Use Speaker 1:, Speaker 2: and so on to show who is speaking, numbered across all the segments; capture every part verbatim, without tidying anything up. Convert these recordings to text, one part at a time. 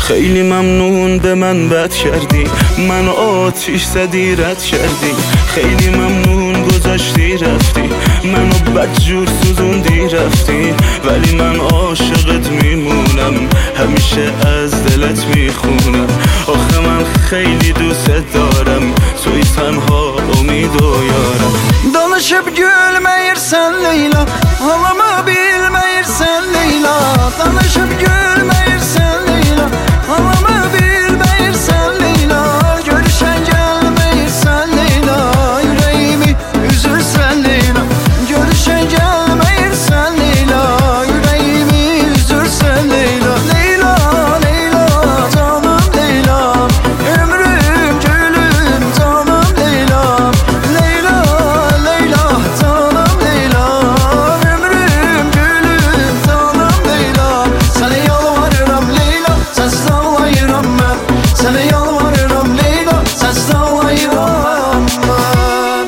Speaker 1: خیلی ممنون به من بد کردی، من آتیش زدی رد کردی. خیلی ممنون گذاشتی رفتی، منو بدجور سوزوندی رفتی. ولی من عاشقت میمونم، همیشه از دلت میخونم. آخه من خیلی دوست دارم، توی تنها امید و یارم.
Speaker 2: Danışıp gülmeyirsen Leyla, ağlamı bilmeyirsen Leyla. Danışıp gülmeyirsen Leyla, ağlamı bilmeyirsen Leyla. Görüşen gelmeyirsen Leyla, yüreğimi üzürsen Leyla. Görüşen gelmeyirsen Leyla, yüreğimi üzürsen Leyla. Leyla, Leyla, canım Leyla, ömrüm gülüm canım Leyla. Leyla, Leyla, canım Leyla, ömrüm gülüm canım Leyla. Sana yalvarırım Leyla, sensiz ağlayırım ben. Sana yalvarırım Leyla, sensiz ağlayırım ben.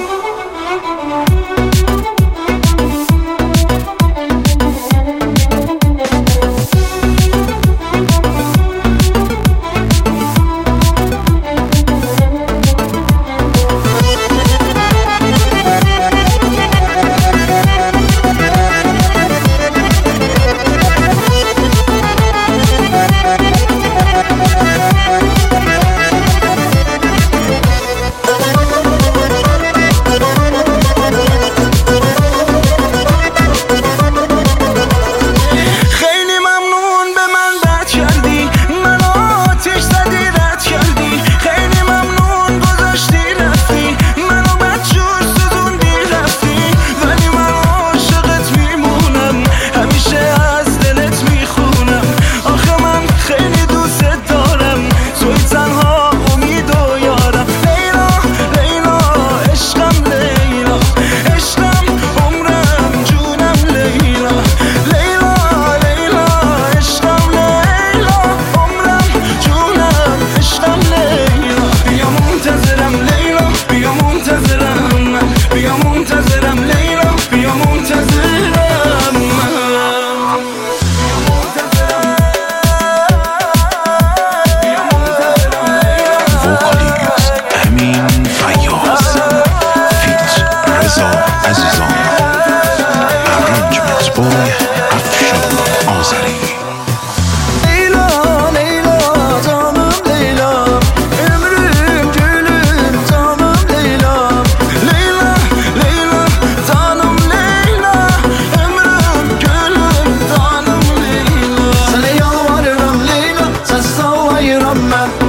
Speaker 1: خیلی ممنون به من بد کردی، من آتیش زدی رد کردی. خیلی ممنون گذاشتی رفتی، منو بدجور سوزوندی رفتی. ولی من عاشقت میمونم، همیشه از دلت میخونم. آخه من خیلی دوست دارم، توی تنها امید و یارم. لیلا، لیلا، عشقم لیلا، عشقم عمرم جونم لیلا. لیلا، لیلا، عشقم لیلا، عمرم جونم عشقم لیلا. بیا منتظرم لیلا، بیا منتظرم من، بیا منتظرم لیلا، بیا منتظرم من.
Speaker 3: Vocalist Emin Feyyaz, feat. Reza Azizan. Arrangements by Afshan Azari.
Speaker 2: Leyla, Leyla, canım Leyla, ömrüm gülüm canım Leyla.
Speaker 1: Leyla, Leyla, canım Leyla, ömrüm gülüm canım Leyla.
Speaker 2: Sana yalvarırım Leyla, sensiz ağlayırım ben.